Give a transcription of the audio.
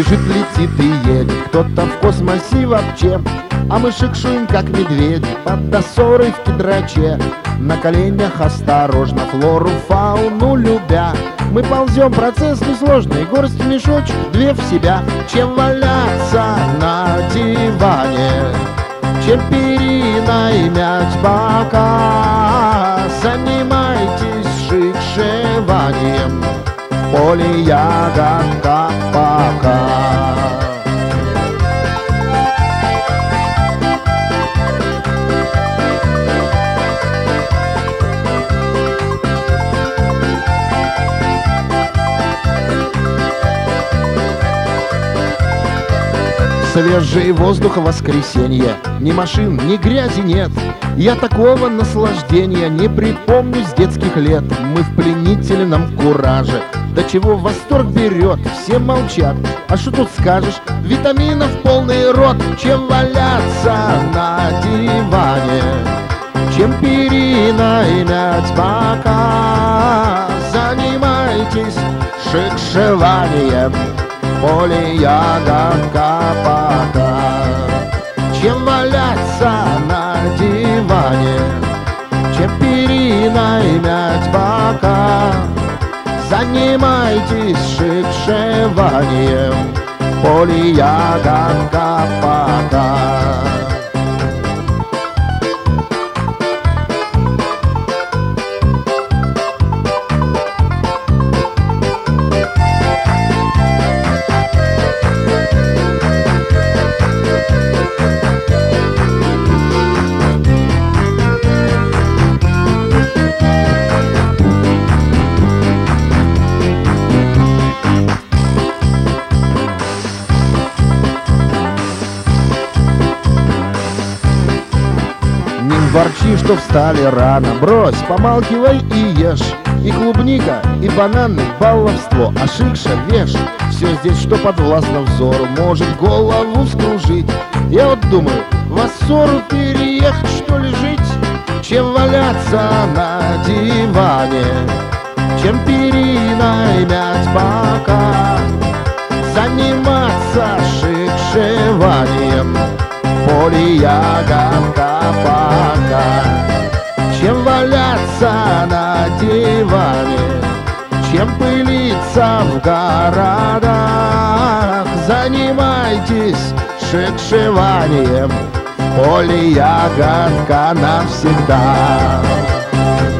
бежит, летит и едет, кто-то в космосе вообще. А мы шикшуем, как медведи, под досорой в кедраче. На коленях осторожно, флору, фауну любя. Мы ползем, процесс несложный, горсть мешочек, две в себя. Чем валяться на диване, чем периной мять бока. Занимайтесь шикшеванием, в поле ягодка пока. Свежий воздух в воскресенье, ни машин, ни грязи нет. Я такого наслаждения не припомню с детских лет. Мы в пленительном кураже, до чего восторг берет. Все молчат, а что тут скажешь? Витаминов полный рот. Чем валяться на диване, чем периной мять бока. Занимайтесь шикшеванием, в поле ягодка пока. Чем валяться на диване, чем периной мять бока. Занимайтесь шикшеванием, в поле ягодка пока. Ворчи, что встали рано, брось, помалкивай и ешь. И клубника, и бананы, баловство, а шикша веш. Все здесь, что подвластно взору, может голову вскружить. Я вот думаю, в Ассору переехать, что ли, жить? Чем валяться на диване, чем периной мять бока. Заниматься шикшеванием, в поле ягодка пока. Чем валяться на диване, чем пылиться в городах. Занимайтесь шикшеванием, в поле ягодка навсегда.